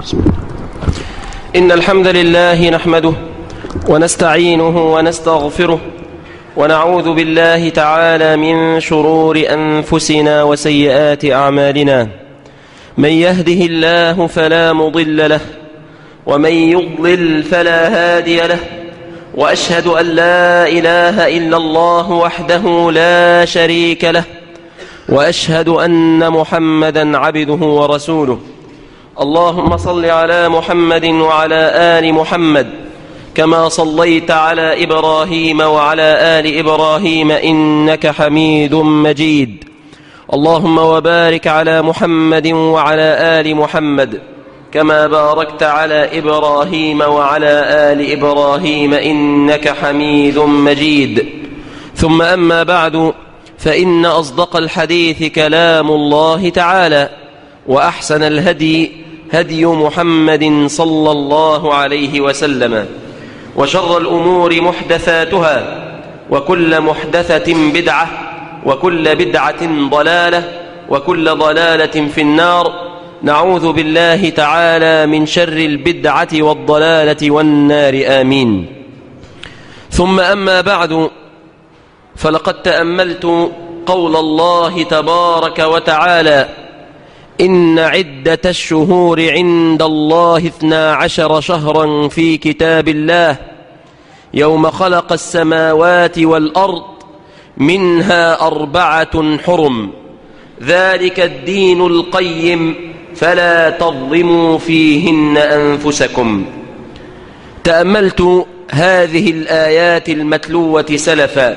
بسم الله. إن الحمد لله نحمده ونستعينه ونستغفره ونعوذ بالله تعالى من شرور أنفسنا وسيئات أعمالنا. من يهده الله فلا مضل له ومن يضلل فلا هادي له، وأشهد أن لا إله إلا الله وحده لا شريك له، وأشهد أن محمدا عبده ورسوله. اللهم صل على محمد وعلى آل محمد كما صليت على إبراهيم وعلى آل إبراهيم إنك حميد مجيد. اللهم وبارك على محمد وعلى آل محمد كما باركت على إبراهيم وعلى آل إبراهيم إنك حميد مجيد. ثم أما بعد، فإن أصدق الحديث كلام الله تعالى، وأحسن الهدي هدي محمد صلى الله عليه وسلم، وشر الأمور محدثاتها، وكل محدثة بدعة، وكل بدعة ضلالة، وكل ضلالة في النار. نعوذ بالله تعالى من شر البدعة والضلالة والنار، آمين. ثم أما بعد، فلقد تأملت قول الله تبارك وتعالى: إن عدة الشهور عند الله 12 شهرا في كتاب الله يوم خلق السماوات والأرض منها 4 حرم، ذلك الدين القيم فلا تظلموا فيهن أنفسكم. تأملت هذه الآيات المتلوة سلفا،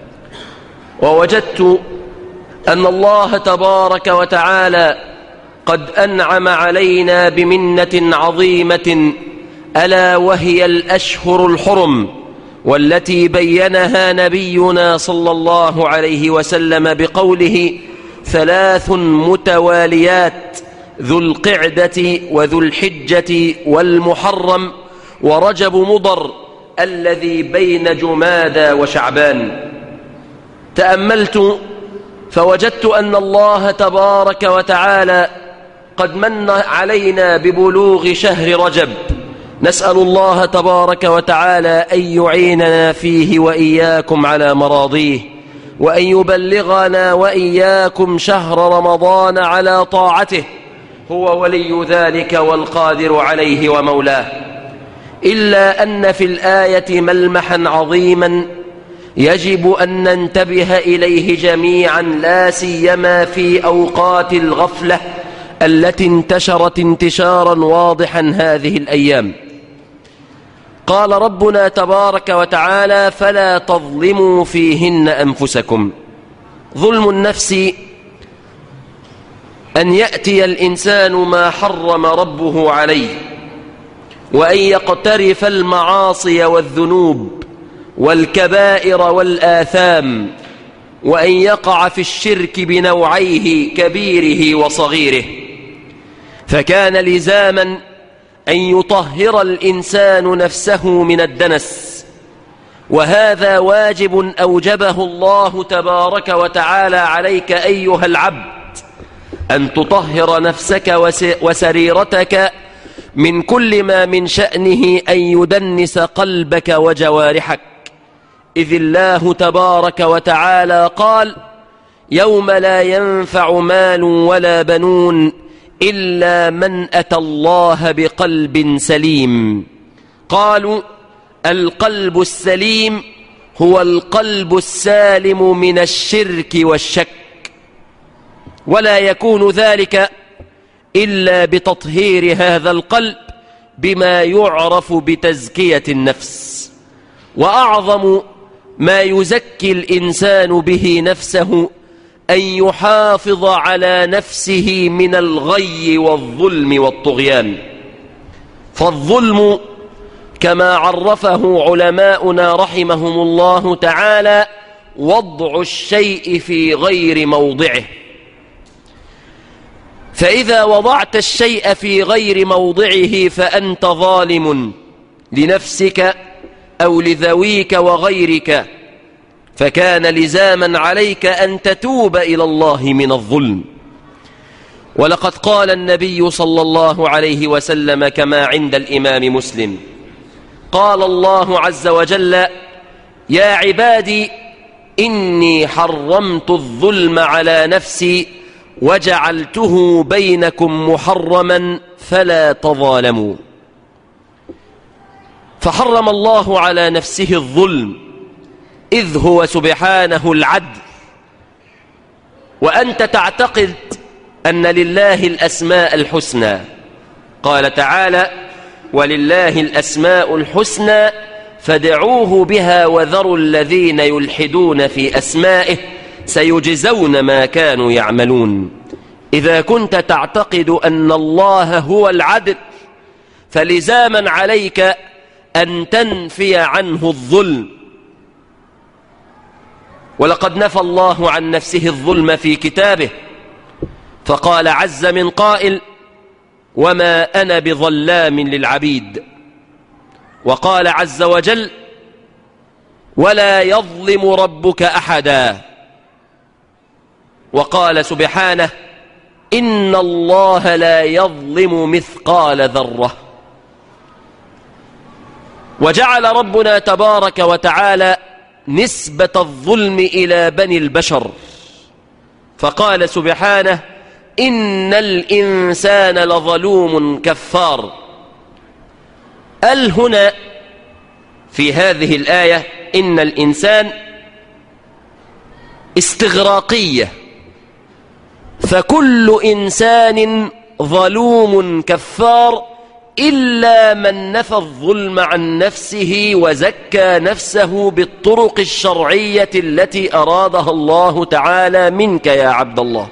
ووجدت أن الله تبارك وتعالى قد أنعم علينا بمنة عظيمة، ألا وهي الأشهر الحرم، والتي بينها نبينا صلى الله عليه وسلم بقوله: 3 متواليات، ذو القعدة وذو الحجة والمحرم ورجب مضر الذي بين جمادى وشعبان. تأملت فوجدت أن الله تبارك وتعالى قد من علينا ببلوغ شهر رجب. نسأل الله تبارك وتعالى أن يعيننا فيه وإياكم على مراضيه، وأن يبلغنا وإياكم شهر رمضان على طاعته، هو ولي ذلك والقادر عليه ومولاه. إلا أن في الآية ملمحا عظيما يجب أن ننتبه إليه جميعا، لا سيما في أوقات الغفلة التي انتشرت انتشارا واضحا هذه الأيام. قال ربنا تبارك وتعالى: فلا تظلموا فيهن أنفسكم. ظلم النفس أن يأتي الإنسان ما حرم ربه عليه، وأن يقترف المعاصي والذنوب والكبائر والآثام، وأن يقع في الشرك بنوعيه كبيره وصغيره. فكان لزاما أن يطهر الإنسان نفسه من الدنس، وهذا واجب أوجبه الله تبارك وتعالى عليك أيها العبد، أن تطهر نفسك وسريرتك من كل ما من شأنه أن يدنس قلبك وجوارحك. إذ الله تبارك وتعالى قال: يوم لا ينفع مال ولا بنون إلا من أتى الله بقلب سليم. قالوا: القلب السليم هو القلب السالم من الشرك والشك، ولا يكون ذلك إلا بتطهير هذا القلب بما يعرف بتزكية النفس. وأعظم ما يزكي الإنسان به نفسه أن يحافظ على نفسه من الغي والظلم والطغيان. فالظلم كما عرفه علماؤنا رحمهم الله تعالى: وضع الشيء في غير موضعه. فإذا وضعت الشيء في غير موضعه فأنت ظالم لنفسك أو لذويك وغيرك، فكان لزاما عليك أن تتوب إلى الله من الظلم. ولقد قال النبي صلى الله عليه وسلم كما عند الإمام مسلم: قال الله عز وجل: يا عبادي إني حرمت الظلم على نفسي وجعلته بينكم محرما فلا تظالموا. فحرم الله على نفسه الظلم إذ هو سبحانه العدل. وأنت تعتقد أن لله الأسماء الحسنى، قال تعالى: ولله الأسماء الحسنى فادعوه بها وذروا الذين يلحدون في أسمائه سيجزون ما كانوا يعملون. إذا كنت تعتقد أن الله هو العدل فلزاما عليك أن تنفي عنه الظلم. ولقد نفى الله عن نفسه الظلم في كتابه، فقال عز من قائل: وما أنا بظلام للعبيد. وقال عز وجل: ولا يظلم ربك أحدا. وقال سبحانه: إن الله لا يظلم مثقال ذرة. وجعل ربنا تبارك وتعالى نسبة الظلم إلى بني البشر، فقال سبحانه: إن الإنسان لظلوم كفار. هنا في هذه الآية إن الإنسان استغراقية، فكل إنسان ظلوم كفار إلا من نفى الظلم عن نفسه وزكى نفسه بالطرق الشرعية التي أرادها الله تعالى منك يا عبد الله.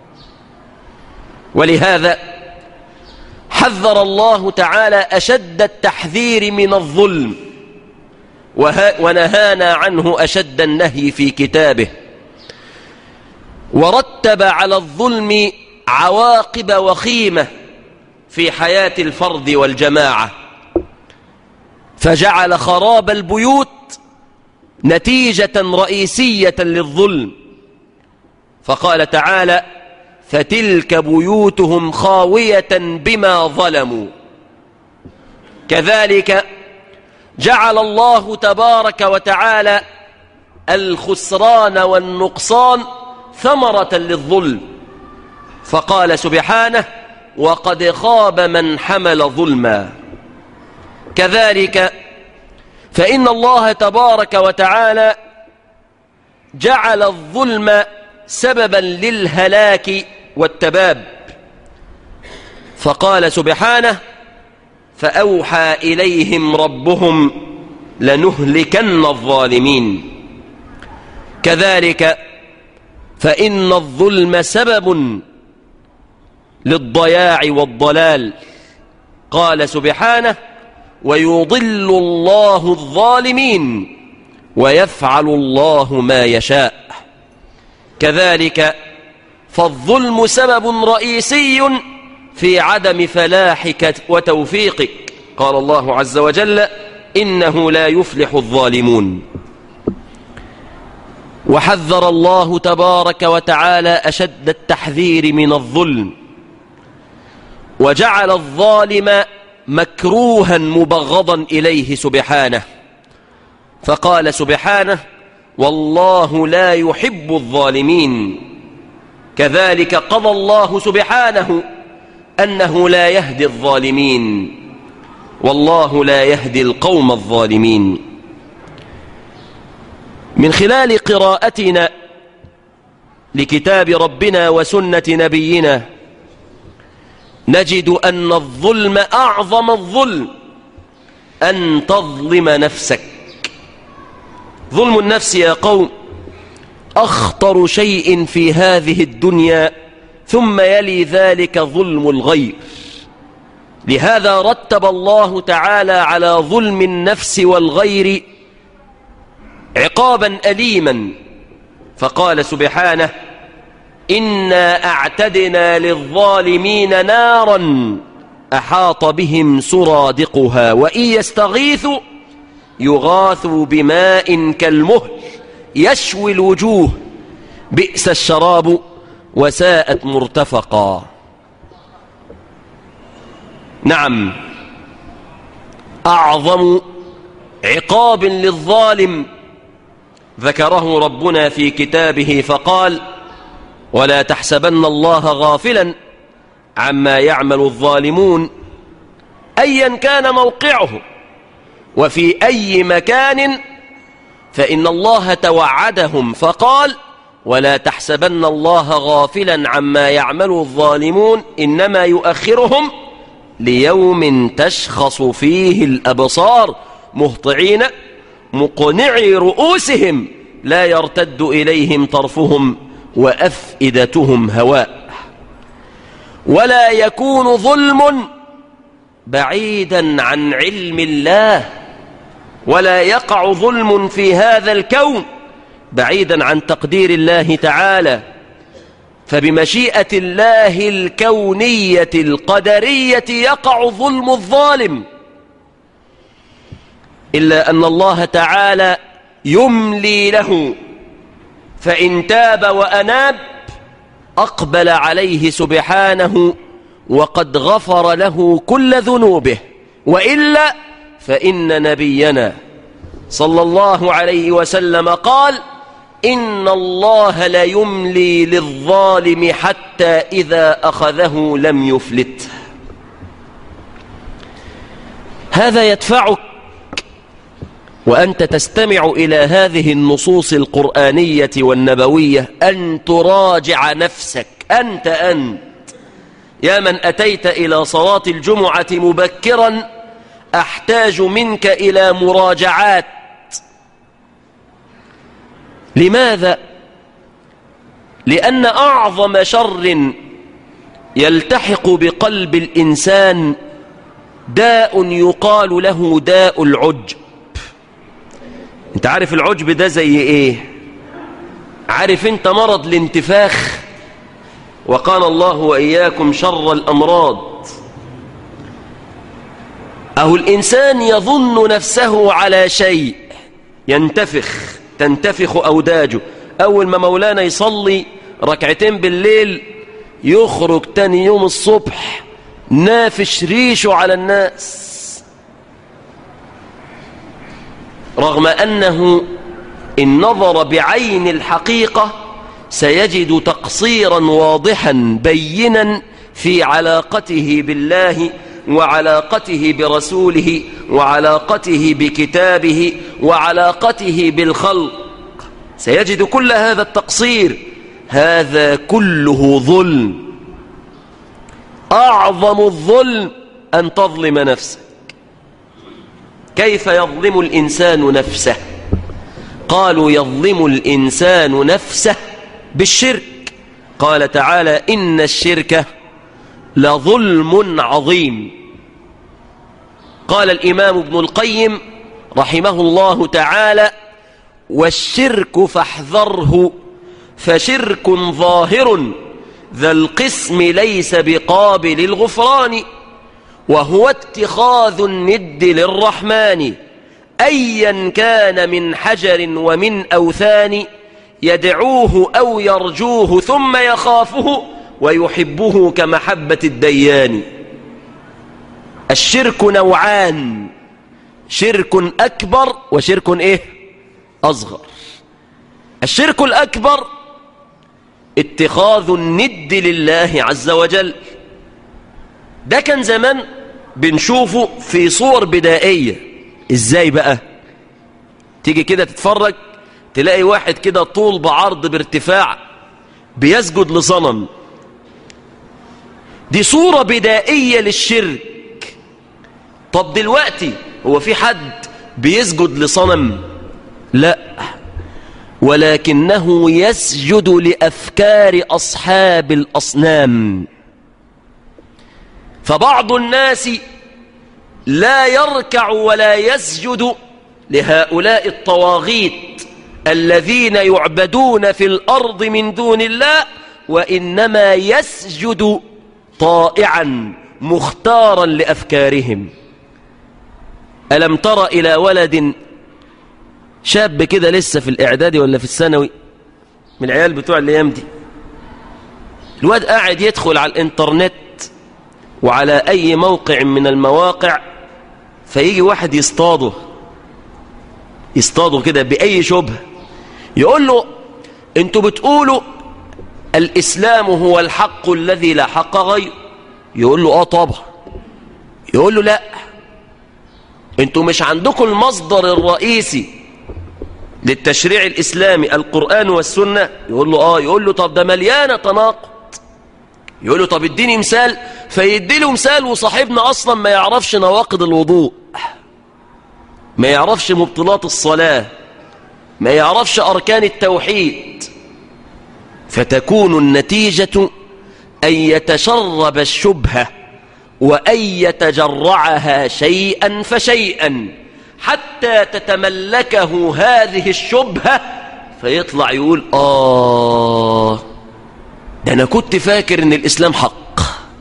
ولهذا حذر الله تعالى أشد التحذير من الظلم، ونهانا عنه أشد النهي في كتابه، ورتب على الظلم عواقب وخيمة في حياة الفرد والجماعة، فجعل خراب البيوت نتيجة رئيسية للظلم، فقال تعالى: فتلك بيوتهم خاوية بما ظلموا. كذلك جعل الله تبارك وتعالى الخسران والنقصان ثمرة للظلم، فقال سبحانه: وقد خاب من حمل ظلما. كذلك فإن الله تبارك وتعالى جعل الظلم سببا للهلاك والتباب، فقال سبحانه: فأوحى إليهم ربهم لنهلكن الظالمين. كذلك فإن الظلم سبب للضياع والضلال، قال سبحانه: ويضل الله الظالمين ويفعل الله ما يشاء. كذلك فالظلم سبب رئيسي في عدم فلاحك وتوفيقك، قال الله عز وجل: إنه لا يفلح الظالمون. وحذر الله تبارك وتعالى أشد التحذير من الظلم، وجعل الظالم مكروها مبغضا إليه سبحانه، فقال سبحانه: والله لا يحب الظالمين. كذلك قضى الله سبحانه أنه لا يهدي الظالمين، والله لا يهدي القوم الظالمين. من خلال قراءتنا لكتاب ربنا وسنة نبينا نجد أن الظلم أعظم الظلم أن تظلم نفسك. ظلم النفس يا قوم أخطر شيء في هذه الدنيا، ثم يلي ذلك ظلم الغير. لهذا رتب الله تعالى على ظلم النفس والغير عقابا أليما، فقال سبحانه: إنا أعتدنا للظالمين نارا أحاط بهم سرادقها وإن يستغيثوا يغاثوا بماء كالمهل يشوي الوجوه بئس الشراب وساءت مرتفقا. نعم، أعظم عقاب للظالم ذكره ربنا في كتابه فقال: ولا تحسبن الله غافلا عما يعمل الظالمون أيا كان موقعه وفي أي مكان، فإن الله توعدهم فقال: ولا تحسبن الله غافلا عما يعمل الظالمون إنما يؤخرهم ليوم تشخص فيه الأبصار مهطعين مقنعي رؤوسهم لا يرتد إليهم طرفهم وأفئدتهم هواء. ولا يكون ظلم بعيدا عن علم الله، ولا يقع ظلم في هذا الكون بعيدا عن تقدير الله تعالى، فبمشيئة الله الكونية القدرية يقع ظلم الظالم، إلا أن الله تعالى يملي له، فإن تاب وأناب أقبل عليه سبحانه وقد غفر له كل ذنوبه، وإلا فإن نبينا صلى الله عليه وسلم قال: إن الله لا يملي للظالم حتى إذا أخذه لم يفلت. هذا يدفعك وأنت تستمع إلى هذه النصوص القرآنية والنبوية أن تراجع نفسك. أنت يا من أتيت إلى صلاة الجمعة مبكرا، أحتاج منك إلى مراجعات. لماذا؟ لأن أعظم شر يلتحق بقلب الإنسان داء يقال له داء العجب. انت عارف العجب ده زي ايه؟ عارف انت مرض الانتفاخ؟ وقال الله وإياكم شر الأمراض. أهو الإنسان يظن نفسه على شيء تنتفخ أوداجه. أول ما مولانا يصلي ركعتين بالليل يخرج تاني يوم الصبح نافش ريشه على الناس، رغم أنه إن نظر بعين الحقيقة سيجد تقصيرا واضحا بينا في علاقته بالله وعلاقته برسوله وعلاقته بكتابه وعلاقته بالخلق. سيجد كل هذا التقصير. هذا كله ظلم. أعظم الظلم أن تظلم نفسك. كيف يظلم الإنسان نفسه؟ قالوا يظلم الإنسان نفسه بالشرك. قال تعالى: إن الشرك لظلم عظيم. قال الإمام ابن القيم رحمه الله تعالى: والشرك فاحذره، فشرك ظاهر ذا القسم ليس بقابل الغفران، وهو اتخاذ الند للرحمن أيا كان من حجر ومن أوثان، يدعوه أو يرجوه ثم يخافه ويحبه كمحبة الديان. الشرك نوعان: شرك أكبر وشرك أصغر. الشرك الأكبر اتخاذ الند لله عز وجل. ده كان زمان بنشوفه في صور بدائية. ازاي بقى؟ تيجي كده تتفرج تلاقي واحد كده طول بعرض بارتفاع بيسجد لصنم. دي صورة بدائية للشرك. طب دلوقتي هو في حد بيسجد لصنم؟ لا، ولكنه يسجد لأفكار أصحاب الأصنام. فبعض الناس لا يركع ولا يسجد لهؤلاء الطواغيت الذين يعبدون في الأرض من دون الله، وإنما يسجد طائعا مختارا لأفكارهم. ألم تر إلى ولد شاب كده لسه في الإعدادي ولا في الثانوي من العيال بتوع الأيام دي، الواد قاعد يدخل على الإنترنت وعلى أي موقع من المواقع، فيجي واحد يصطاده كده بأي شبهة، يقول له انتوا بتقولوا الإسلام هو الحق الذي لا حق غيره. يقول له طبعا. يقول له لا، انتوا مش عندكم المصدر الرئيسي للتشريع الإسلامي القرآن والسنة؟ يقول له يقول له طب ده مليانة تناقض. يقول له طب اديني مثال، فيدي له مثال، وصاحبنا أصلا ما يعرفش نواقض الوضوء، ما يعرفش مبطلات الصلاة، ما يعرفش أركان التوحيد. فتكون النتيجة أن يتشرب الشبهة وأن يتجرعها شيئا فشيئا حتى تتملكه هذه الشبهة، فيطلع يقول ده أنا كنت فاكر أن الإسلام حق.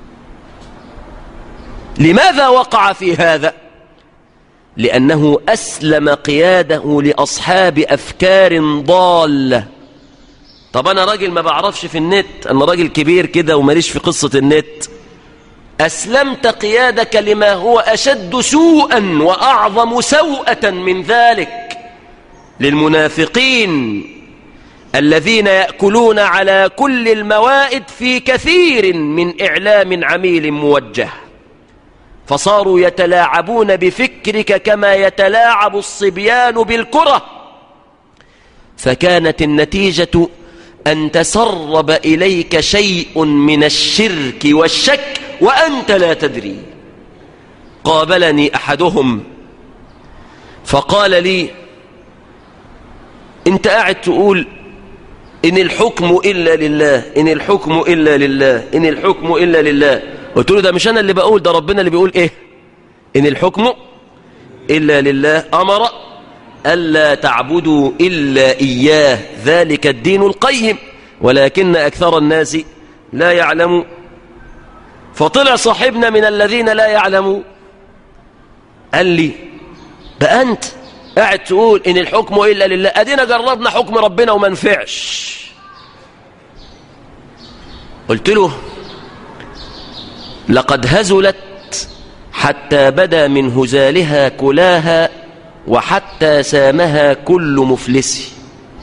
لماذا وقع في هذا؟ لأنه أسلم قياده لأصحاب أفكار ضالة. طب أنا راجل ما بعرفش في النت، أنا راجل كبير كده وماليش في قصة النت. أسلمت قيادك لما هو أشد سوءا وأعظم سوءة من ذلك، للمنافقين الذين يأكلون على كل الموائد في كثير من إعلام عميل موجه، فصاروا يتلاعبون بفكرك كما يتلاعب الصبيان بالكرة. فكانت النتيجة أن تسرب إليك شيء من الشرك والشك وأنت لا تدري. قابلني أحدهم فقال لي أنت قاعد تقول إن الحكم إلا لله، إن الحكم إلا لله، إن الحكم إلا لله. قلت له ده مش أنا اللي بقول، ده ربنا اللي بيقول إيه؟ إن الحكم إلا لله، أمر ألا تعبدوا إلا إياه، ذلك الدين القيم ولكن أكثر الناس لا يعلمون. فطلع صاحبنا من الذين لا يعلمون، قال لي بقى أنت قاعد تقول إن الحكم إلا لله، أدينا جربنا حكم ربنا وما نفعش. قلت له لقد هزلت حتى بدا من هزالها كلاها وحتى سامها كل مفلس،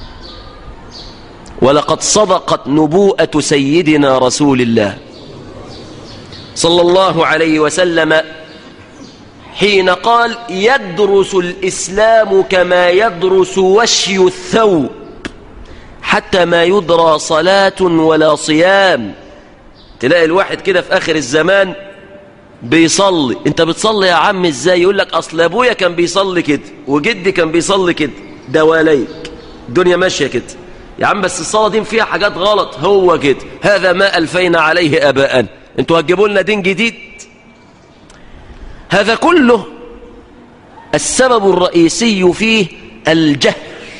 ولقد صدقت نبوءة سيدنا رسول الله صلى الله عليه وسلم حين قال يدرس الإسلام كما يدرس وشي الثوب حتى ما يدرى صلاة ولا صيام. تلاقي الواحد كده في آخر الزمان بيصلي، انت بتصلي يا عم ازاي؟ يقول لك اصل ابويا كان بيصلي كده وجدي كان بيصلي كده، دواليك الدنيا ماشيه كده يا عم، بس الصلاه دي فيها حاجات غلط. هو كده، هذا ما الفينا عليه اباءنا، انتوا هتجيبوا لنا دين جديد؟ هذا كله السبب الرئيسي فيه الجهل.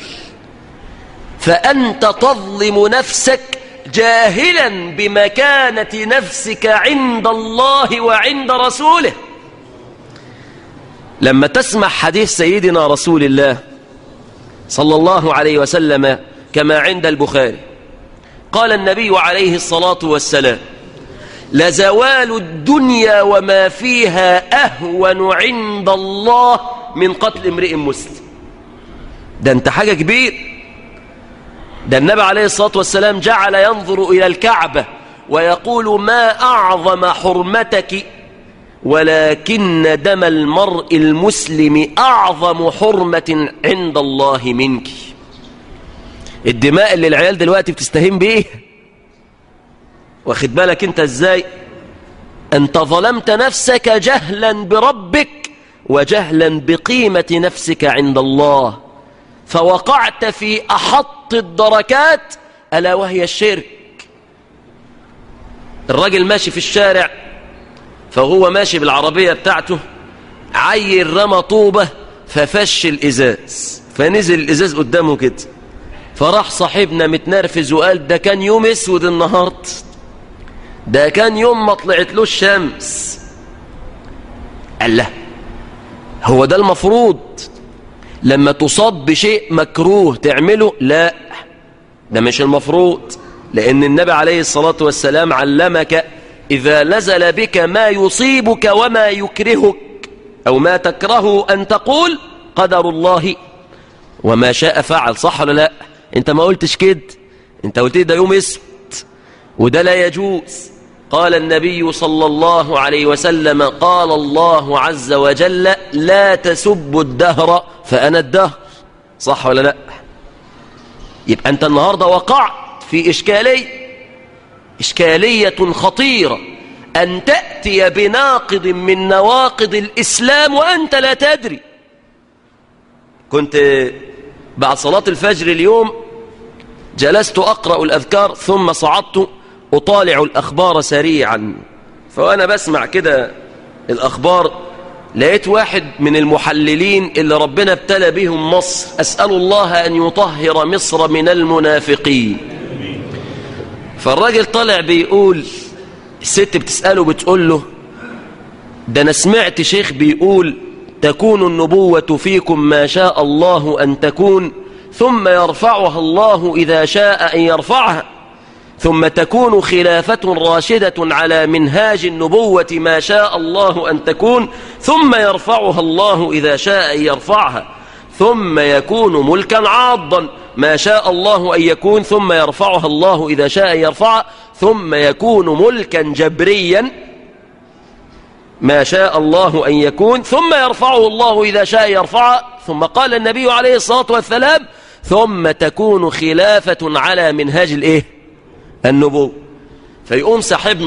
فانت تظلم نفسك جاهلا بمكانة نفسك عند الله وعند رسوله. لما تسمع حديث سيدنا رسول الله صلى الله عليه وسلم كما عند البخاري، قال النبي عليه الصلاة والسلام لزوال الدنيا وما فيها أهون عند الله من قتل امرئ مسلم. ده انت حاجة كبير. ده النبي عليه الصلاة والسلام جعل ينظر إلى الكعبة ويقول ما أعظم حرمتك ولكن دم المرء المسلم أعظم حرمة عند الله منك. الدماء اللي العيال دلوقتي بتستهين بيه، واخد بالك انت ازاي؟ انت ظلمت نفسك جهلا بربك وجهلا بقيمة نفسك عند الله، فوقعت في أحط الدركات ألا وهي الشرك. الراجل ماشي في الشارع، فهو ماشي بالعربية بتاعته، عيل رمى طوبة ففش الإزاز، فنزل الإزاز قدامه كده، فراح صاحبنا متنرفز وقال ده كان يوم اسود النهارده، ده كان يوم ما طلعت له الشمس. قال له هو ده المفروض لما تصاب بشيء مكروه تعمله؟ لا، ده مش المفروض، لأن النبي عليه الصلاة والسلام علمك إذا نزل بك ما يصيبك وما يكرهك أو ما تكره أن تقول قدر الله وما شاء فعل. صح ولا لا؟ انت ما قلتش كده، انت قلت ده يوم اسود وده لا يجوز. قال النبي صلى الله عليه وسلم قال الله عز وجل لا تسبوا الدهر فأنا الدهر. صح ولا لا؟ يبقى أنت النهاردة وقعت في إشكالية خطيرة، أن تأتي بناقض من نواقض الإسلام وأنت لا تدري. كنت بعد صلاة الفجر اليوم جلست أقرأ الأذكار ثم صعدت أطالع الأخبار سريعا، فأنا بسمع كده الأخبار لقيت واحد من المحللين اللي ربنا ابتلى بهم مصر، أسأل الله أن يطهر مصر من المنافقين. فالراجل طالع بيقول، الست بتسأله بتقول له ده أنا سمعت شيخ بيقول تكون النبوة فيكم ما شاء الله أن تكون ثم يرفعها الله إذا شاء أن يرفعها، ثم تكون خلافة راشدة على منهاج النبوة ما شاء الله أن تكون ثم يرفعها الله إذا شاء أن يرفعها، ثم يكون ملكا عاضا ما شاء الله أن يكون ثم يرفعها الله إذا شاء أن يرفعها، ثم يكون ملكا جبريا ما شاء الله أن يكون ثم يرفعه الله إذا شاء يرفعه. ثم قال النبي عليه الصلاة والسلام ثم تكون خلافة على منهاج النبوة. فيقوم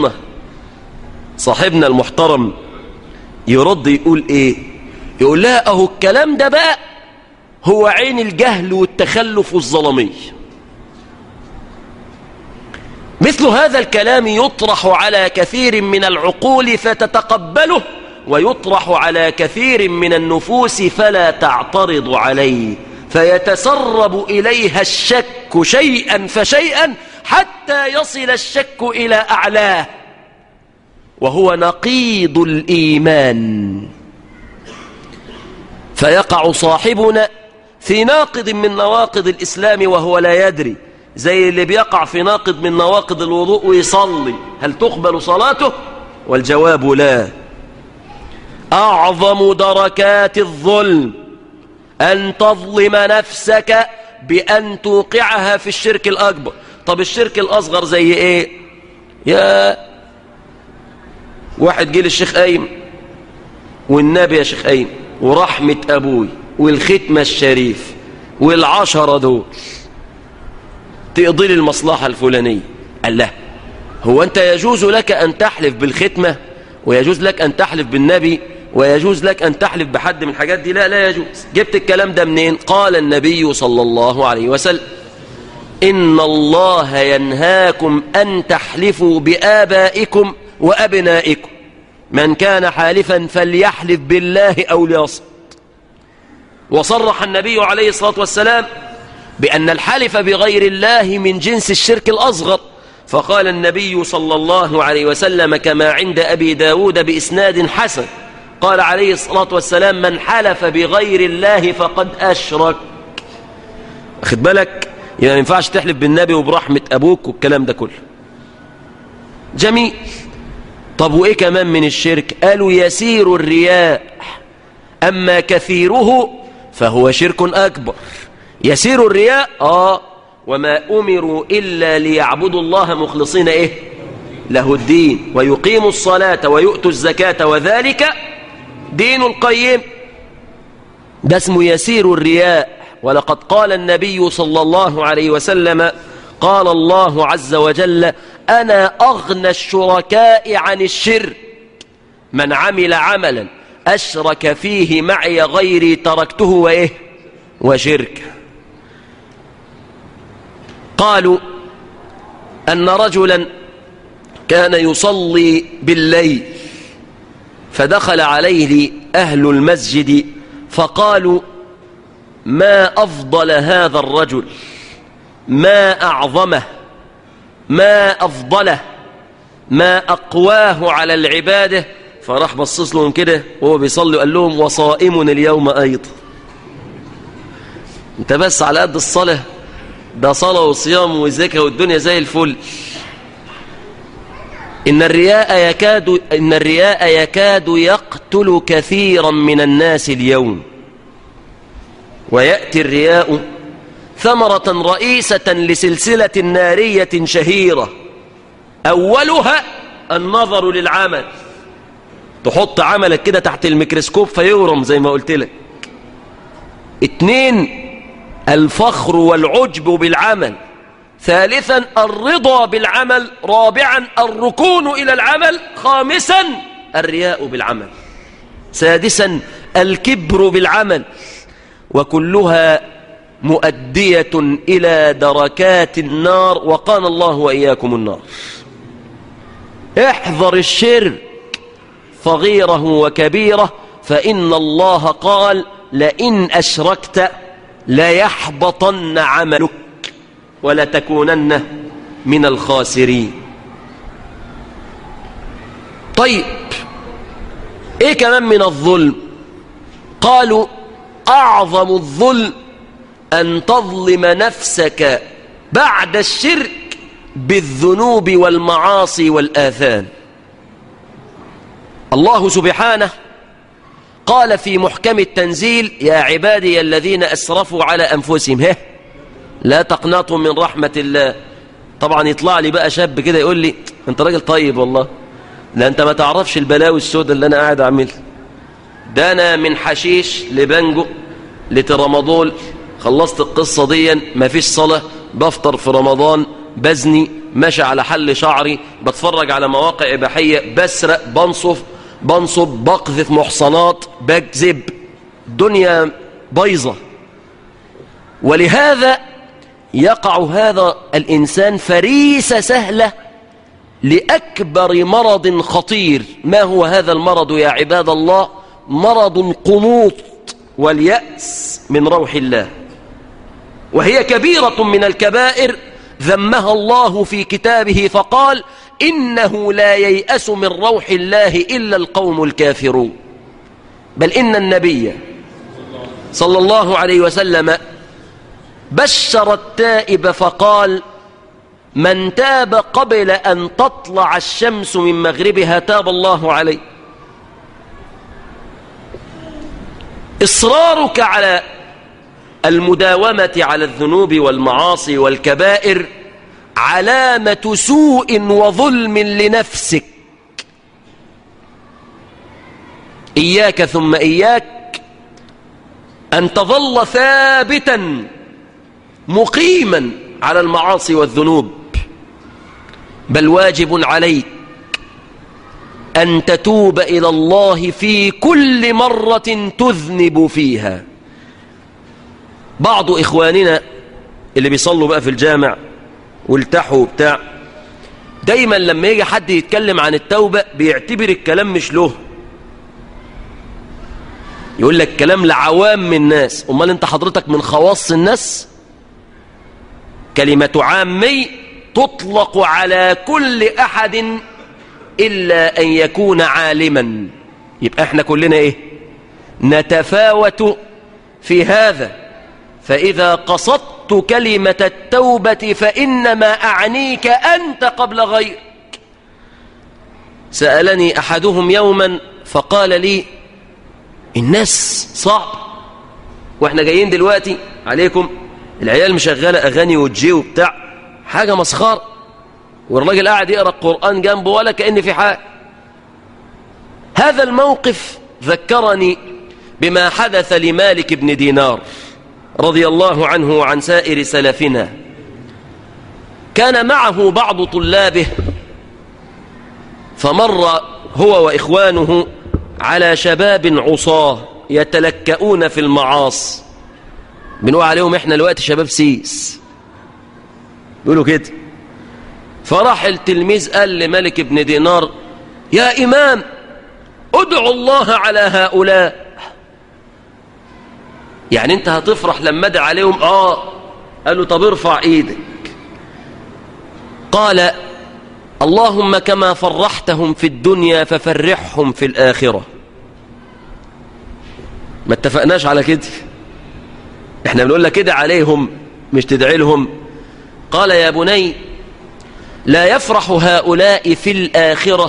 صاحبنا المحترم يرد يقول ايه؟ يقول لا اهو الكلام ده بقى هو عين الجهل والتخلف والظلمية. مثل هذا الكلام يطرح على كثير من العقول فتتقبله، ويطرح على كثير من النفوس فلا تعترض عليه، فيتسرب إليها الشك شيئا فشيئا حتى يصل الشك إلى أعلاه، وهو نقيض الإيمان. فيقع صاحبنا في ناقض من نواقض الإسلام وهو لا يدري، زي اللي بيقع في ناقض من نواقض الوضوء ويصلي، هل تقبل صلاته؟ والجواب لا. أعظم دركات الظلم أن تظلم نفسك بأن توقعها في الشرك الأكبر. طب الشرك الأصغر زي إيه؟ يا واحد جه للشيخ أيمن والنبي يا شيخ أيمن ورحمة أبوي والختمة الشريف والعشرة دول تقضي لي المصلحة الفلانية. قال له هو أنت يجوز لك أن تحلف بالختمة ويجوز لك أن تحلف بالنبي ويجوز لك أن تحلف بحد من الحاجات دي؟ لا يجوز. جبت الكلام ده منين؟ قال النبي صلى الله عليه وسلم إن الله ينهاكم أن تحلفوا بآبائكم وأبنائكم، من كان حالفا فليحلف بالله أو ليصمت. وصرح النبي عليه الصلاة والسلام بأن الحلف بغير الله من جنس الشرك الأصغر، فقال النبي صلى الله عليه وسلم كما عند أبي داود بإسناد حسن، قال عليه الصلاة والسلام من حلف بغير الله فقد أشرك. أخذ بالك؟ يعني ما ينفعش تحلف بالنبي وبرحمة أبوك والكلام ده كله. جميل. طب وإيه كمان من الشرك؟ قالوا يسير الرياء، أما كثيره فهو شرك أكبر. يسير الرياء وما أمروا إلا ليعبدوا الله مخلصين له الدين ويقيموا الصلاة ويؤتوا الزكاة وذلك دين القيم. ده اسمه يسير الرياء. ولقد قال النبي صلى الله عليه وسلم قال الله عز وجل أنا أغنى الشركاء عن الشرك، من عمل عملا أشرك فيه معي غيري تركته وشرك. قالوا أن رجلا كان يصلي بالليل فدخل عليه أهل المسجد فقالوا ما أفضل هذا الرجل، ما أعظمه، ما أفضله، ما أقواه على العبادة. فراح بصص لهم كده وهو بيصلي وقال لهم وصائم اليوم أيضا. انت بس على قد الصلاة، ده صلاة وصيام وزكاة والدنيا زي الفل. إن الرياء يكاد يقتل كثيرا من الناس اليوم. ويأتي الرياء ثمرة رئيسة لسلسلة نارية شهيرة، أولها النظر للعمل. تحط عملك كده تحت الميكروسكوب فيورم زي ما قلت لك. 2 الفخر والعجب بالعمل. 3 الرضا بالعمل. 4 الركون إلى العمل. 5 الرياء بالعمل. 6 الكبر بالعمل. وكلها مؤدية إلى دركات النار، وقانا الله وإياكم النار. احذر الشرك صغيره وكبيره، فإن الله قال لئن أشركت ليحبطن عملك ولتكونن من الخاسرين. طيب ايه كمان من الظلم؟ قالوا أعظم الظلم أن تظلم نفسك بعد الشرك بالذنوب والمعاصي والآثام. الله سبحانه قال في محكم التنزيل يا عبادي الذين أسرفوا على أنفسهم لا تقنطوا من رحمة الله. طبعا يطلع لي بقى شاب كده يقول لي انت راجل طيب والله، لا انت ما تعرفش البلاوي السوداء اللي انا قاعد اعملها. ده انا من حشيش لبنجو لترامادول، خلصت القصة دي، مفيش صلاة، بفطر في رمضان، بزني، ماشي على حل شعري، بتفرج على مواقع إباحية، بسرق، بنصب، بقذف محصنات، بكذب، دنيا بايظة. ولهذا يقع هذا الإنسان فريسة سهلة لأكبر مرض خطير. ما هو هذا المرض يا عباد الله؟ مرض القنوط واليأس من روح الله، وهي كبيرة من الكبائر ذمها الله في كتابه فقال إنه لا ييأس من روح الله إلا القوم الكافرون. بل إن النبي صلى الله عليه وسلم بشر التائب فقال من تاب قبل أن تطلع الشمس من مغربها تاب الله عليه. إصرارك على المداومة على الذنوب والمعاصي والكبائر علامة سوء وظلم لنفسك. إياك ثم إياك أن تظل ثابتا مقيما على المعاصي والذنوب، بل واجب عليك أن تتوب إلى الله في كل مرة تذنب فيها. بعض إخواننا اللي بيصلوا بقى في الجامع والتحوا بتاع، دايما لما يجي حد يتكلم عن التوبة بيعتبر الكلام مش له، يقول لك كلام لعوام من الناس. أمال انت حضرتك من خواص الناس؟ كلمة عامي تطلق على كل أحد إلا أن يكون عالما. يبقى احنا كلنا ايه؟ نتفاوت في هذا. فإذا قصدت كلمة التوبة فإنما أعنيك أنت قبل غيرك. سألني أحدهم يوما فقال لي الناس صعب، وإحنا جايين دلوقتي عليكم العيال مشغلة أغاني وجي وبتاع، حاجة مسخرة، والراجل قاعد يقرأ القرآن جنبه ولا كأن في حاجة. هذا الموقف ذكرني بما حدث لمالك بن دينار رضي الله عنه وعن سائر سلفنا. كان معه بعض طلابه، فمر هو وإخوانه على شباب عصاه يتلكؤون في المعاصي. بنقول عليهم احنا الوقت شباب سيس، بيقولوا كده. فراح التلميذ قال لمالك بن دينار يا إمام ادعو الله على هؤلاء. يعني انت هتفرح لما ادعي عليهم؟ قال له طب ارفع ايدك. قال اللهم كما فرحتهم في الدنيا ففرحهم في الآخرة. ما اتفقناش على كده، احنا بنقول لك كده عليهم مش تدعي لهم. قال يا بني لا يفرح هؤلاء في الآخرة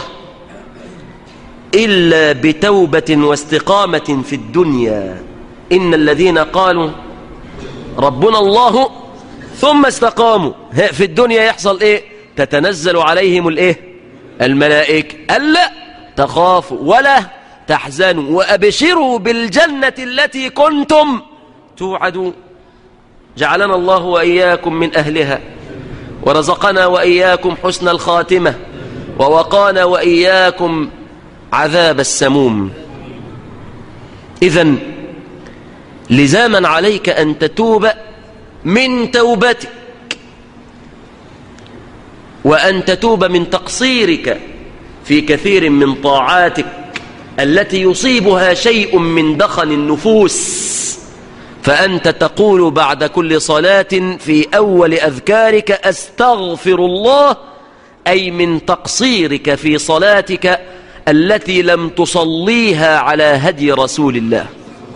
إلا بتوبة واستقامة في الدنيا. إن الذين قالوا ربنا الله ثم استقاموا في الدنيا يحصل إيه؟ تتنزل عليهم الإيه؟ الملائكة ألا تخافوا ولا تحزنوا وأبشروا بالجنة التي كنتم توعدون. جعلنا الله وإياكم من أهلها، ورزقنا وإياكم حسن الخاتمة، ووقانا وإياكم عذاب السموم. إذن لزاما عليك أن تتوب من توبتك، وأن تتوب من تقصيرك في كثير من طاعاتك التي يصيبها شيء من دخن النفوس. فأنت تقول بعد كل صلاة في أول أذكارك أستغفر الله، أي من تقصيرك في صلاتك التي لم تصليها على هدي رسول الله.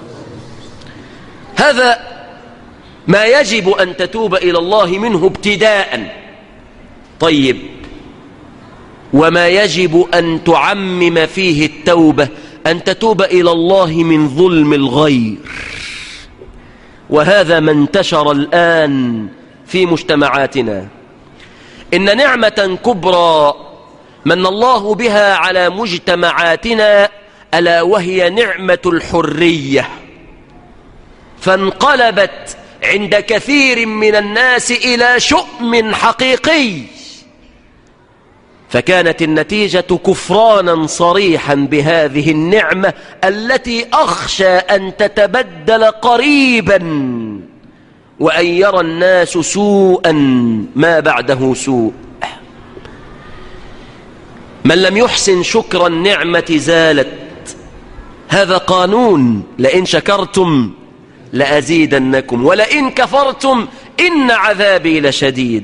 هذا ما يجب أن تتوب إلى الله منه ابتداء. طيب، وما يجب أن تعمم فيه التوبة أن تتوب إلى الله من ظلم الغير، وهذا ما انتشر الآن في مجتمعاتنا. إن نعمة كبرى من الله بها على مجتمعاتنا ألا وهي نعمة الحرية، فانقلبت عند كثير من الناس إلى شؤم حقيقي، فكانت النتيجة كفرانا صريحا بهذه النعمة التي أخشى أن تتبدل قريبا، وأن يرى الناس سوءا ما بعده سوء. من لم يحسن شكر النعمة زالت، هذا قانون، لئن شكرتم لأزيدنكم ولئن كفرتم إن عذابي لشديد.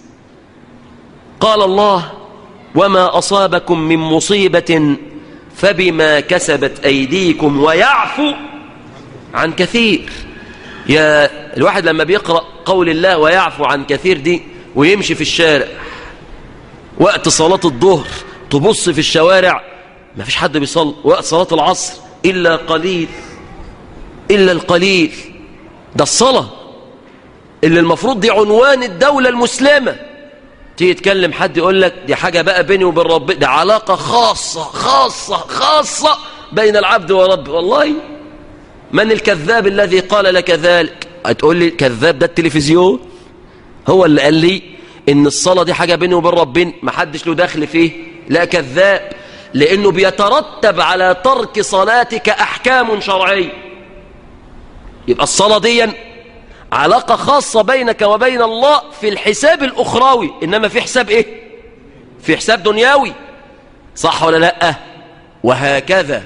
قال الله: وما أصابكم من مصيبة فبما كسبت أيديكم ويعفو عن كثير. يا الواحد لما بيقرأ قول الله ويعفو عن كثير دي ويمشي في الشارع وقت صلاة الظهر، تبص في الشوارع ما فيش حد بيصلي، وقت صلاة العصر إلا قليل إلا القليل. ده الصلاة اللي المفروض دي عنوان الدولة المسلمة. تيجي تكلم حد يقول لك دي حاجة بقى بيني وبين ربي، دي علاقة خاصة خاصة خاصة بين العبد وربه. والله من الكذاب الذي قال لك ذلك؟ هتقول لي كذاب ده التلفزيون هو اللي قال لي ان الصلاة دي حاجة بيني وبين ربنا ما حدش له دخل فيه. لا، كذاب، لانه بيترتب على ترك صلاتك احكام شرعية. يبقى الصلاة دي علاقة خاصة بينك وبين الله في الحساب الأخروي، إنما في حساب إيه؟ في حساب دنيوي، صح ولا لأ؟ وهكذا.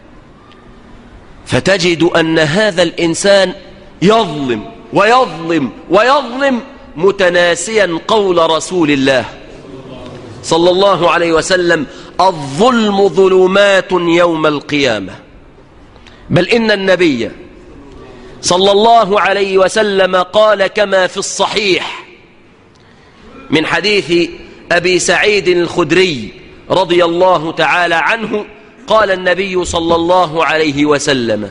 فتجد أن هذا الإنسان يظلم ويظلم ويظلم متناسيا قول رسول الله صلى الله عليه وسلم: الظلم ظلمات يوم القيامة. بل إن النبي صلى الله عليه وسلم قال كما في الصحيح من حديث أبي سعيد الخدري رضي الله تعالى عنه، قال النبي صلى الله عليه وسلم: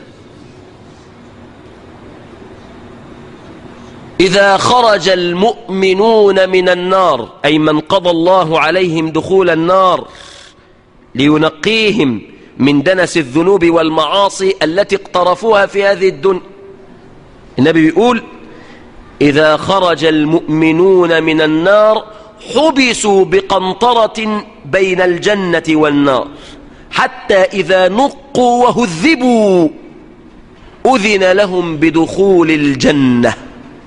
إذا خرج المؤمنون من النار، أي من قضى الله عليهم دخول النار لينقيهم من دنس الذنوب والمعاصي التي اقترفوها في هذه الدنيا. النبي بيقول: إذا خرج المؤمنون من النار حبسوا بقنطرة بين الجنة والنار، حتى إذا نقوا وهذبوا أذن لهم بدخول الجنة.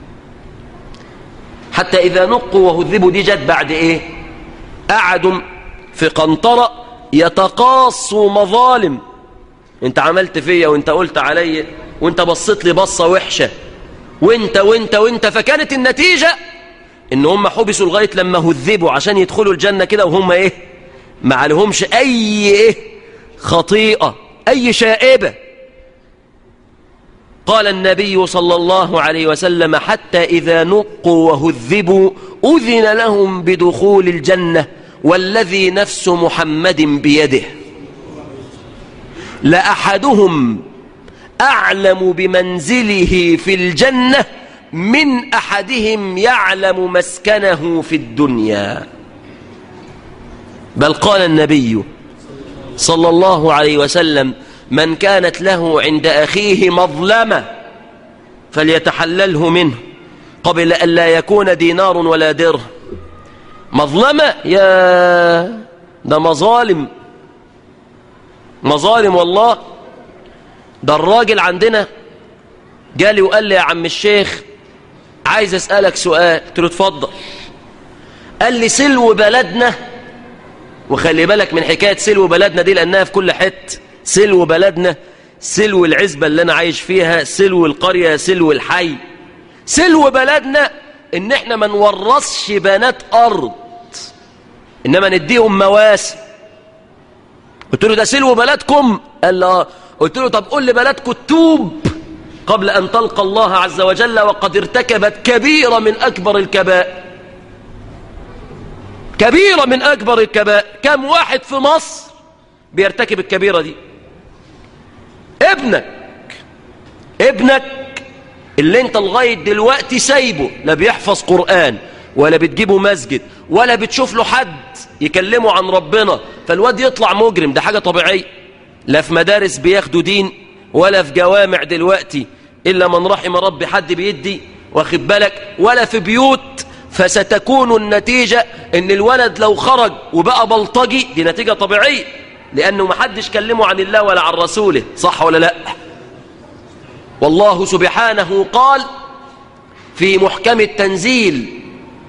حتى إذا نقوا وهذبوا دي جت بعد إيه؟ قعدوا في قنطرة يتقاصوا مظالم، انت عملت فيا وانت قلت علي وانت بصيت لي بصة وحشة وانت وانت وانت، فكانت النتيجة ان هم حبسوا لغاية لما هذبوا عشان يدخلوا الجنة كده وهم ايه؟ ما عليهمش اي ايه؟ خطيئة، اي شائبة. قال النبي صلى الله عليه وسلم: حتى إذا نقوا وهذبوا أذن لهم بدخول الجنة والذي نفس محمد بيده لأحدهم أعلم بمنزله في الجنة من أحدهم يعلم مسكنه في الدنيا. بل قال النبي صلى الله عليه وسلم: من كانت له عند أخيه مظلمة فليتحلله منه قبل أن لا يكون دينار ولا درهم. مظلمة؟ يا ده مظالم والله. ده الراجل عندنا جالي وقال لي: يا عم الشيخ عايز أسألك سؤال. قلت له: اتفضل. قال لي: سلو بلدنا، وخلي بالك من حكاية سلو بلدنا دي لأنها في كل حتة، سلو بلدنا، سلو العزبة اللي أنا عايش فيها، سلو القرية، سلو الحي. سلو بلدنا إن إحنا ما نورثش بنات أرض، إنما نديهم مواسم. قلت له: ده سلو بلدكم؟ قال لا. قلت له: طب قول لي بلدكم تتوب قبل أن تلقى الله عز وجل وقد ارتكبت كبيرة من أكبر الكبائر. كبيرة من أكبر الكبائر. كم واحد في مصر بيرتكب الكبيرة دي؟ ابنك اللي انت لغاية دلوقتي سايبه، لا بيحفظ قرآن ولا بتجيبه مسجد ولا بتشوف له حد يكلمه عن ربنا، فالواد يطلع مجرم. ده حاجة طبيعية. لا في مدارس بياخدوا دين ولا في جوامع دلوقتي إلا من رحم ربي حد بيدي، واخد بالك، ولا في بيوت. فستكون النتيجة ان الولد لو خرج وبقى بلطجي، دي نتيجة طبيعية لأنه محدش كلمه عن الله ولا عن رسوله. صح ولا لا؟ والله سبحانه قال في محكم التنزيل: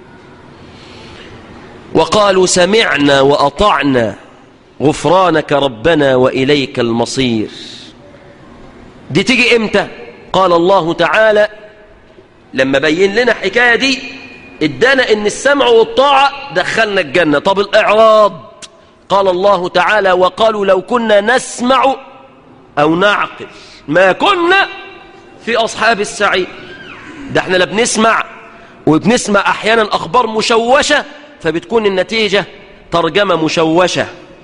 وقالوا سمعنا وأطعنا غفرانك ربنا وإليك المصير. دي تيجي إمتى؟ قال الله تعالى لما بين لنا الحكاية دي ادانا ان السمع والطاعة دخلنا الجنة. طب الإعراض؟ قال الله تعالى: وقالوا لو كنا نسمع أو نعقل ما كنا في أصحاب السعير. ده احنا لا بنسمع، وبنسمع أحيانا أخبار مشوشة، فبتكون النتيجة ترجمة مشوشة.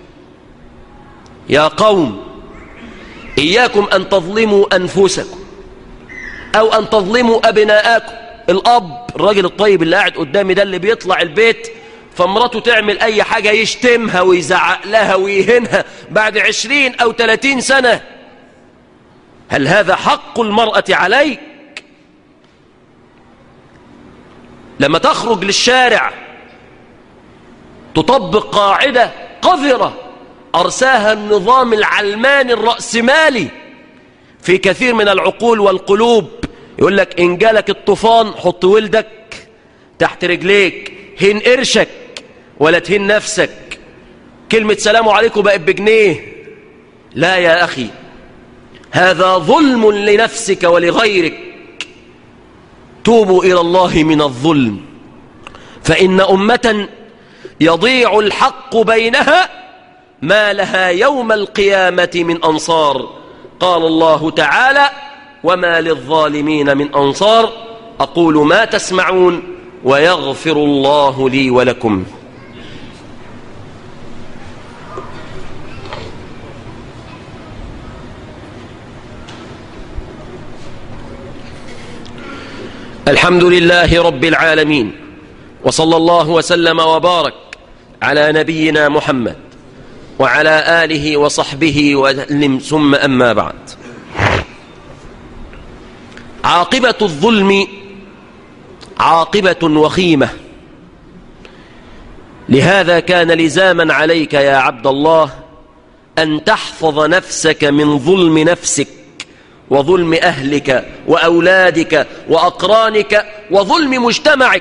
يا قوم إياكم أن تظلموا أنفسكم أو أن تظلموا أبناءكم. الأب الراجل الطيب اللي قاعد قدامي ده اللي بيطلع البيت فمراته تعمل أي حاجة يشتمها ويزعق لها ويهنها بعد 20 أو 30 سنة، هل هذا حق المرأة عليك؟ لما تخرج للشارع تطبق قاعدة قذرة أرساها النظام العلماني الرأسمالي في كثير من العقول والقلوب. يقول لك: إن جالك الطوفان حط ولدك تحت رجليك، هين قرشك ولا تهين نفسك. كلمة سلام عليكم بقت بجنيه. لا يا أخي، هذا ظلم لنفسك ولغيرك. توبوا إلى الله من الظلم، فإن أمة يضيع الحق بينها ما لها يوم القيامة من أنصار. قال الله تعالى: وما للظالمين من أنصار. أقول ما تسمعون ويغفر الله لي ولكم. الحمد لله رب العالمين، وصلى الله وسلم وبارك على نبينا محمد وعلى آله وصحبه وسلم، ثم أما بعد. عاقبة الظلم عاقبة وخيمة، لهذا كان لزاما عليك يا عبد الله أن تحفظ نفسك من ظلم نفسك وظلم أهلك وأولادك وأقرانك وظلم مجتمعك.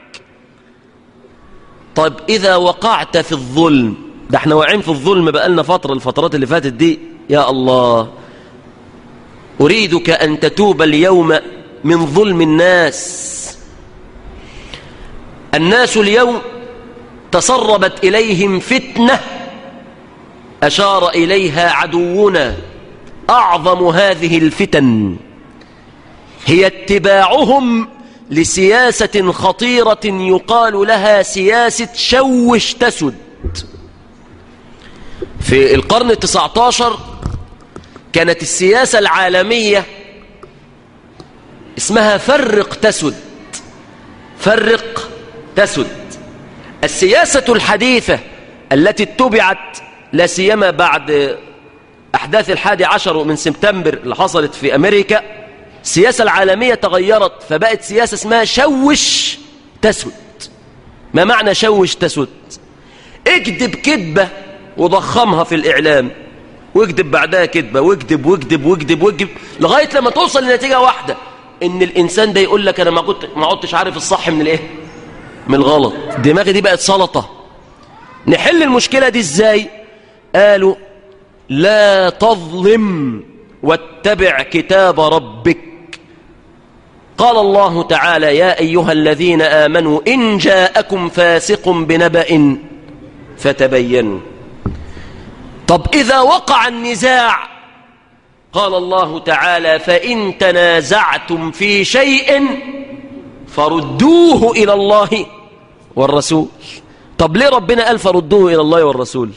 طيب إذا وقعت في الظلم، ده احنا واقعين في الظلم بقالنا فترة، الفترات اللي فاتت دي، يا الله أريدك أن تتوب اليوم من ظلم الناس. الناس اليوم تسربت إليهم فتنة أشار إليها عدونا. أعظم هذه الفتن هي اتباعهم لسياسة خطيرة يقال لها سياسة شوش تسد. في القرن ال19 كانت السياسة العالمية اسمها فرق تسد. فرق تسد. السياسة الحديثة التي اتبعت لا سيما بعد أحداث 11 من سبتمبر اللي حصلت في أمريكا، السياسة العالمية تغيرت فبقت سياسة اسمها شوش تسد. ما معنى شوش تسد؟ اكذب كذبة وضخمها في الإعلام، واكذب بعدها كذبة، واكذب واكذب واكذب واكذب لغاية لما توصل لنتيجة واحدة، ان الإنسان ده يقول لك أنا ما عدتش عارف الصح من الإيه؟ من الغلط. دماغي دي بقت سلطة. نحل المشكلة دي ازاي؟ قالوا لا تظلم واتبع كتاب ربك. قال الله تعالى يا أيها الذين آمنوا إن جاءكم فاسق بنبأ فتبينوا. طب إذا وقع النزاع قال الله تعالى فإن تنازعتم في شيء فردوه إلى الله والرسول. طب ليه ربنا قال فردوه إلى الله والرسول؟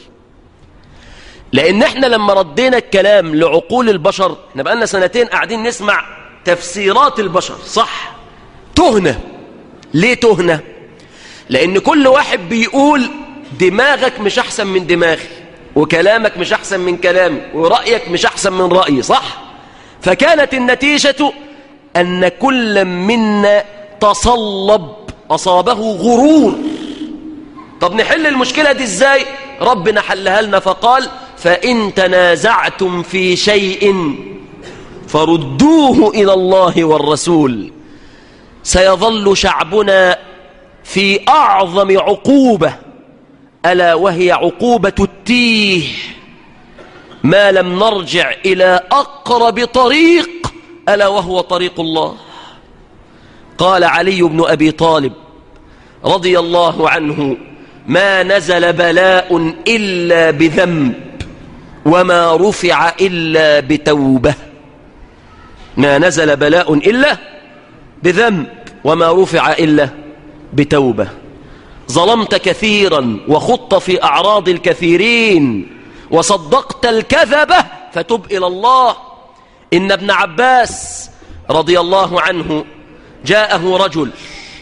لأن احنا لما ردينا الكلام لعقول البشر، احنا بقالنا سنتين قاعدين نسمع تفسيرات البشر، صح؟ تهنة. ليه تهنة؟ لأن كل واحد بيقول دماغك مش أحسن من دماغي، وكلامك مش أحسن من كلامي، ورأيك مش أحسن من رأيي، صح؟ فكانت النتيجة أن كل منا تصلب، أصابه غرور. طب نحل المشكلة دي ازاي؟ ربنا حلها لنا فقال فإن تنازعتم في شيء فردوه إلى الله والرسول. سيظل شعبنا في أعظم عقوبة ألا وهي عقوبة التيه ما لم نرجع إلى أقرب طريق ألا وهو طريق الله. قال علي بن أبي طالب رضي الله عنه ما نزل بلاء إلا بذنب وما رفع إلا بتوبة. ما نزل بلاء إلا بذنب وما رفع إلا بتوبة. ظلمت كثيرا وخضت في أعراض الكثيرين وصدقت الكذبة فتب إلى الله. إن ابن عباس رضي الله عنه جاءه رجل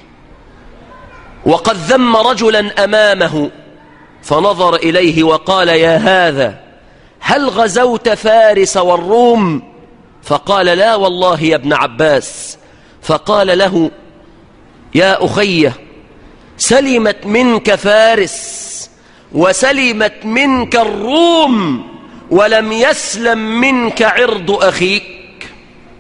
وقد ذم رجلا أمامه فنظر إليه وقال يا هذا هل غزوت فارس والروم؟ فقال لا والله يا ابن عباس. فقال له يا أخي سلمت منك فارس وسلمت منك الروم ولم يسلم منك عرض أخيك.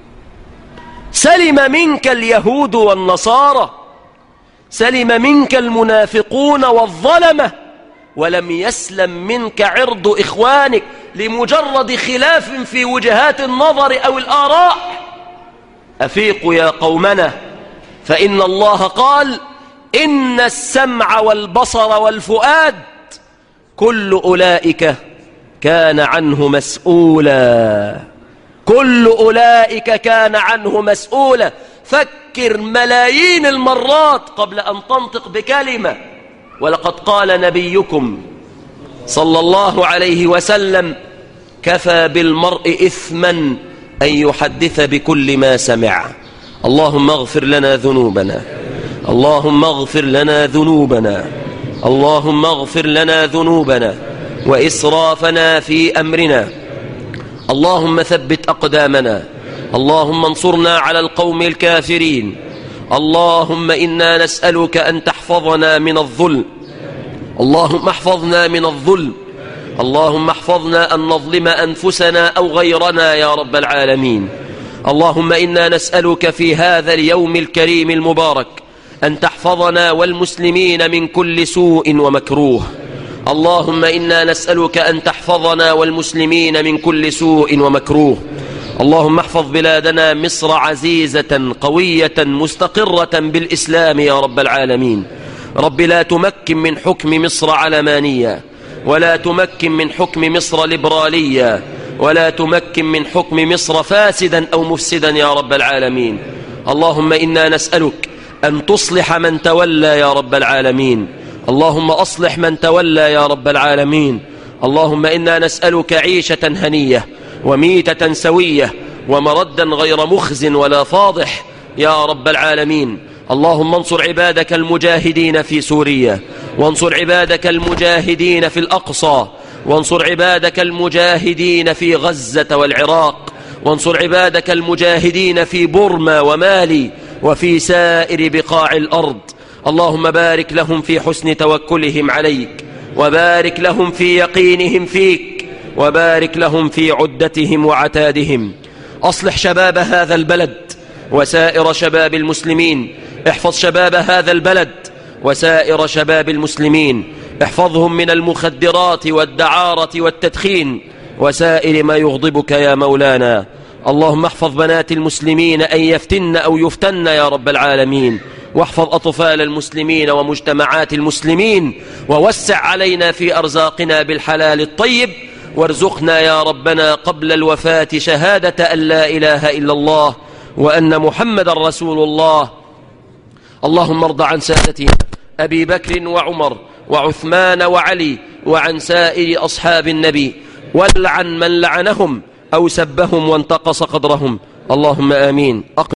سلم منك اليهود والنصارى، سلم منك المنافقون والظلمة، ولم يسلم منك عرض إخوانك لمجرد خلاف في وجهات النظر أو الآراء. أفيقوا يا قومنا فإن الله قال إن السمع والبصر والفؤاد كل أولئك كان عنه مسؤولا. كل أولئك كان عنه مسؤولا. فكر ملايين المرات قبل أن تنطق بكلمة. ولقد قال نبيكم صلى الله عليه وسلم كفى بالمرء إثما أن يحدث بكل ما سمع. اللهم اغفر لنا ذنوبنا، اللهم اغفر لنا ذنوبنا، اللهم اغفر لنا ذنوبنا وإسرافنا في أمرنا. اللهم ثبت أقدامنا، اللهم انصرنا على القوم الكافرين. اللهم إنا نسألك أن تحفظنا من الظلم، اللهم احفظنا من الظلم، اللهم احفظنا أن نظلم أنفسنا أو غيرنا يا رب العالمين. اللهم إنا نسألك في هذا اليوم الكريم المبارك أن تحفظنا والمسلمين من كل سوء ومكروه. اللهم إنا نسألك أن تحفظنا والمسلمين من كل سوء ومكروه. اللهم احفظ بلادنا مصر عزيزة قوية مستقرة بالإسلام يا رب العالمين. رب لا تمكن من حكم مصر علمانية، ولا تمكن من حكم مصر ليبرالية، ولا تمكن من حكم مصر فاسدا أو مفسدا يا رب العالمين. اللهم إنا نسألك أن تصلح من تولى يا رب العالمين. اللهم أصلح من تولى يا رب العالمين. اللهم إنا نسألك عيشة هنية وميتة سوية ومردا غير مخز ولا فاضح يا رب العالمين. اللهم انصر عبادك المجاهدين في سوريا، وانصر عبادك المجاهدين في الأقصى، وانصر عبادك المجاهدين في غزة والعراق، وانصر عبادك المجاهدين في بورما ومالي وفي سائر بقاع الأرض. اللهم بارك لهم في حسن توكلهم عليك، وبارك لهم في يقينهم فيك، وبارك لهم في عدتهم وعتادهم. أصلح شباب هذا البلد وسائر شباب المسلمين، احفظ شباب هذا البلد وسائر شباب المسلمين، احفظهم من المخدرات والدعارة والتدخين وسائر ما يغضبك يا مولانا. اللهم احفظ بنات المسلمين أن يفتن أو يفتن يا رب العالمين، واحفظ أطفال المسلمين ومجتمعات المسلمين، ووسع علينا في أرزاقنا بالحلال الطيب، وارزقنا يا ربنا قبل الوفاة شهادة أن لا إله إلا الله وأن محمد رسول الله. اللهم ارض عن سادتنا أبي بكر وعمر وعثمان وعلي وعن سائر أصحاب النبي، والعن من لعنهم أو سبهم وانتقص قدرهم. اللهم آمين.